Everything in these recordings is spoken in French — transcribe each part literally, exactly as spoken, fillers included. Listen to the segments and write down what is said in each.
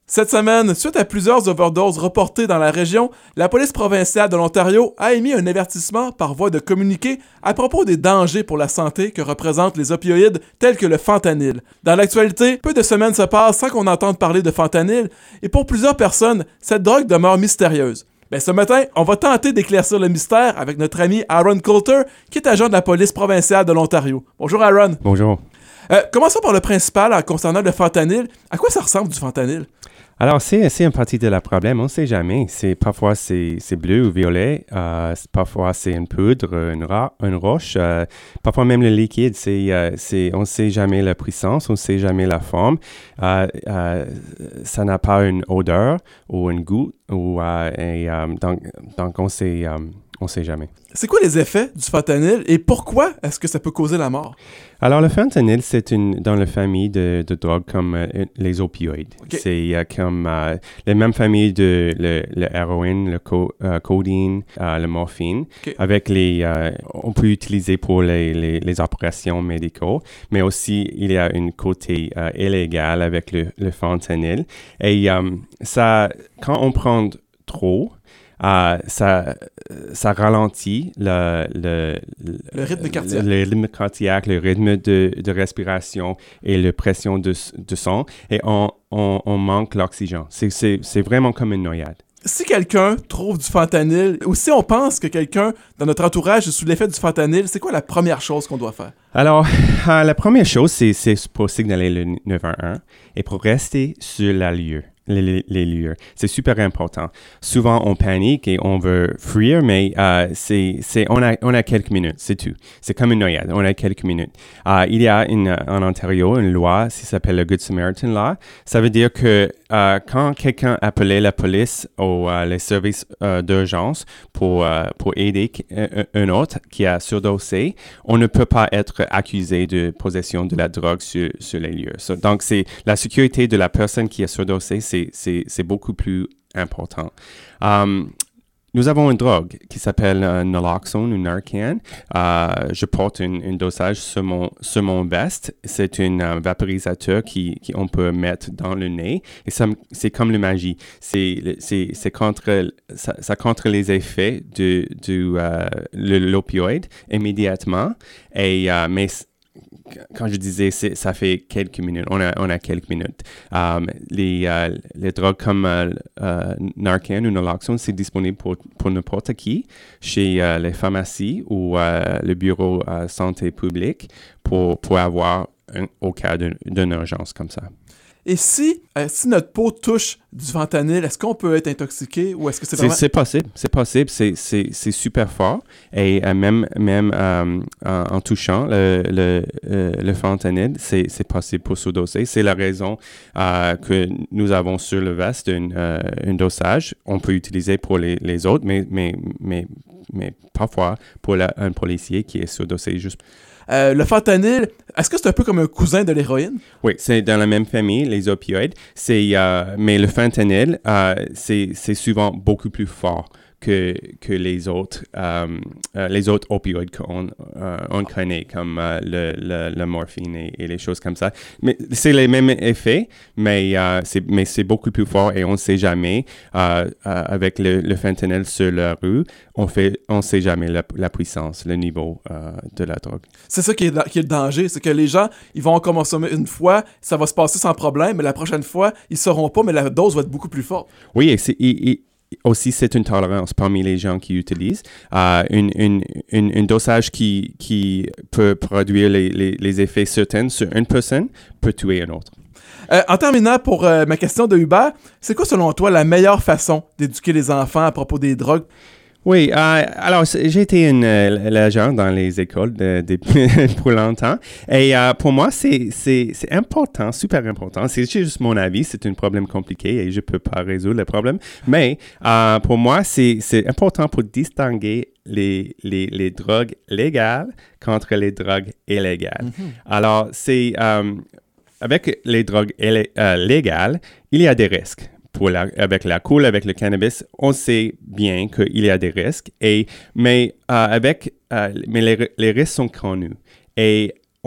Cette semaine, suite à plusieurs overdoses reportées dans la région, la police provinciale de l'Ontario a émis un avertissement par voie de communiqué à propos des dangers pour la santé que représentent les opioïdes tels que le fentanyl. Dans l'actualité, peu de semaines se passent sans qu'on entende parler de fentanyl, et pour plusieurs personnes, cette drogue demeure mystérieuse. Ben, ce matin, on va tenter d'éclaircir le mystère avec notre ami Aaron Coulter, qui est agent de la police provinciale de l'Ontario. Bonjour Aaron. Bonjour. Euh, commençons par le principal en concernant le fentanyl. À quoi ça ressemble du fentanyl? Alors, c'est, c'est une partie de la problème, on ne sait jamais. C'est, parfois, c'est, c'est bleu ou violet. Euh, parfois, c'est une poudre, une, ra- une roche. Euh, parfois, même le liquide. C'est, euh, c'est, on ne sait jamais la puissance, on ne sait jamais la forme. Euh, euh, ça n'a pas une odeur ou un goût. Ou, euh, et, euh, donc, donc, on sait, euh, on sait jamais. C'est quoi les effets du fentanyl et pourquoi est-ce que ça peut causer la mort? Alors, le fentanyl, c'est une, dans la famille de, de drogues comme euh, les opioïdes. Okay. C'est euh, comme euh, la même famille de le, le héroïne, le co- euh, codeine, euh, le morphine. Okay. Avec les, euh, on peut utiliser pour les, les, les opérations médicales, mais aussi il y a une côté euh, illégal avec le, le fentanyl. Et euh, ça, quand on prend trop, Uh, ça, ça ralentit le, le, le rythme cardiaque, le, le rythme cardiaque, le rythme de, de respiration et la pression de, de sang, et on, on, on manque l'oxygène. C'est, c'est, c'est vraiment comme une noyade. Si quelqu'un trouve du fentanyl, ou si on pense que quelqu'un dans notre entourage est sous l'effet du fentanyl, c'est quoi la première chose qu'on doit faire? Alors, euh, la première chose, c'est, c'est pour signaler le neuf un un et pour rester sur la lieu. Les, les, les lieux. C'est super important. Souvent, on panique et on veut fuir, mais euh, c'est, c'est, on, a, on a quelques minutes, c'est tout. C'est comme une noyade, on a quelques minutes. Euh, il y a une, en Ontario une loi qui s'appelle le Good Samaritan Law. Ça veut dire que euh, quand quelqu'un appelait la police ou euh, les services euh, d'urgence pour, euh, pour aider un, un autre qui a surdosé, on ne peut pas être accusé de possession de la drogue sur, sur les lieux. So, donc, c'est la sécurité de la personne qui a surdosé, c'est C'est, c'est beaucoup plus important. Um, nous avons une drogue qui s'appelle euh, naloxone ou Narcan. Euh, je porte un, un dosage sur mon, sur mon veste. C'est un euh, vaporisateur qui, qui on peut mettre dans le nez. Et ça, c'est comme la magie. C'est, c'est, c'est contre, ça, ça contre les effets de, de euh, le, l'opioïde immédiatement. Et, euh, mais quand je disais, c'est, ça fait quelques minutes, on a, on a quelques minutes. Um, les, euh, les drogues comme euh, euh, Narcan ou Naloxone, c'est disponible pour, pour n'importe qui chez euh, les pharmacies ou euh, le bureau euh, santé publique pour, pour avoir un, au cas d'une, d'une urgence comme ça. Et si, euh, si notre peau touche du fentanyl, est-ce qu'on peut être intoxiqué ou est-ce que c'est vraiment... C'est, c'est possible, c'est possible, c'est, c'est, c'est super fort. Et euh, même, même euh, en, en touchant le, le, euh, le fentanyl, c'est, c'est possible pour surdoser. C'est la raison euh, que nous avons sur le veste un euh, un dosage. On peut utiliser pour les, les autres, mais, mais, mais, mais parfois pour la, un policier qui est surdosé juste... Euh, le fentanyl, est-ce que c'est un peu comme un cousin de l'héroïne? Oui, c'est dans la même famille, les opioïdes. C'est, euh, mais le fentanyl, euh, c'est, c'est souvent beaucoup plus fort que, que les autres euh, euh, les autres opioïdes qu'on euh, on connaît, comme euh, le, le, le morphine et, et les choses comme ça. Mais c'est les mêmes effets, mais, euh, c'est, mais c'est beaucoup plus fort et on ne sait jamais. Euh, euh, avec le, le fentanyl sur la rue, on fait, on sait jamais la, la puissance, le niveau euh, de la drogue. C'est ça qui est, qui est le danger, c'est que les gens, ils vont en consommer une fois, ça va se passer sans problème, mais la prochaine fois, ils ne sauront pas, mais la dose va être beaucoup plus forte. Oui, et c'est... Et, et, aussi, c'est une tolérance parmi les gens qui utilisent. Euh, une, une, une, une dosage qui, qui peut produire les, les, les effets certains sur une personne peut tuer une autre. Euh, en terminant, pour euh, ma question de Hubert, c'est quoi selon toi la meilleure façon d'éduquer les enfants à propos des drogues? Oui, euh, alors j'ai été une euh, l'agent dans les écoles de, de, pour longtemps et euh, pour moi c'est, c'est, c'est important, super important. C'est juste mon avis, c'est un problème compliqué et je peux pas résoudre le problème. Mais euh, pour moi c'est, c'est important pour distinguer les, les, les drogues légales contre les drogues illégales. Mm-hmm. Alors c'est euh, avec les drogues illé- euh, légales, il y a des risques. Pour la, avec l'alcool, avec le cannabis, on sait bien qu'il y a des risques, et, mais, euh, avec, euh, mais les, les risques sont connus. Et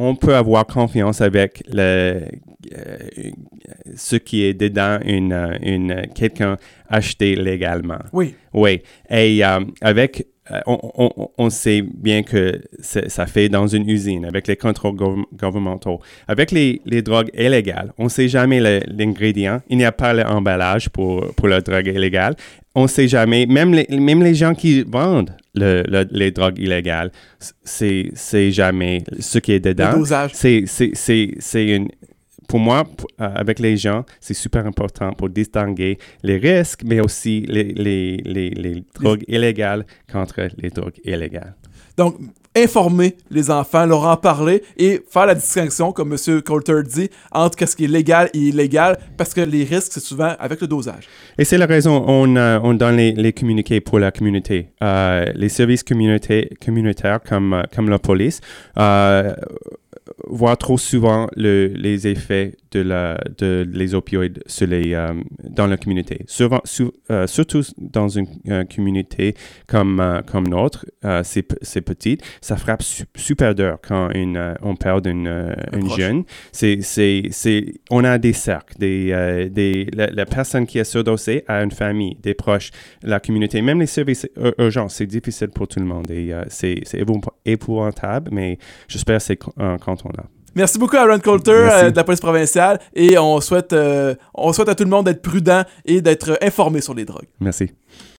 on peut avoir confiance avec le, euh, ce qui est dedans une, une, quelqu'un acheté légalement. Oui. Oui. Et euh, avec, euh, on, on, on sait bien que ça fait dans une usine, avec les contrôles gouv- gouvernementaux. Avec les, les drogues illégales, on ne sait jamais le, l'ingrédient. Il n'y a pas l'emballage pour, pour la drogue illégale. On ne sait jamais, même les, même les gens qui vendent le, le, les drogues illégales, c'est, c'est jamais ce qui est dedans. Le dosage. C'est, c'est, c'est, c'est une... Pour moi, pour, euh, avec les gens, c'est super important pour distinguer les risques, mais aussi les, les, les, les drogues les... illégales contre les drogues illégales. Donc, informer les enfants, leur en parler et faire la distinction, comme M. Coulter dit, entre ce qui est légal et illégal, parce que les risques, c'est souvent avec le dosage. Et c'est la raison on, euh, on donne les, les communiqués pour la communauté. Euh, les services communautaires comme, euh, comme la police euh, voient trop souvent le, les effets de, la, de les opioïdes sur les, euh, dans la communauté. Souvent, su, euh, surtout dans une euh, communauté comme, euh, comme notre, euh, c'est, c'est petite, ça frappe su, super dur quand une, euh, on perd une, euh, une jeune. C'est, c'est, c'est, on a des cercles, des, euh, des, la, la personne qui est surdosée a une famille, des proches, la communauté, même les services urgents, c'est difficile pour tout le monde et euh, c'est, c'est épouvantable, mais j'espère que c'est euh, contournable. Merci beaucoup à Aaron Coulter euh, de la police provinciale et on souhaite, euh, on souhaite à tout le monde d'être prudent et d'être informé sur les drogues. Merci.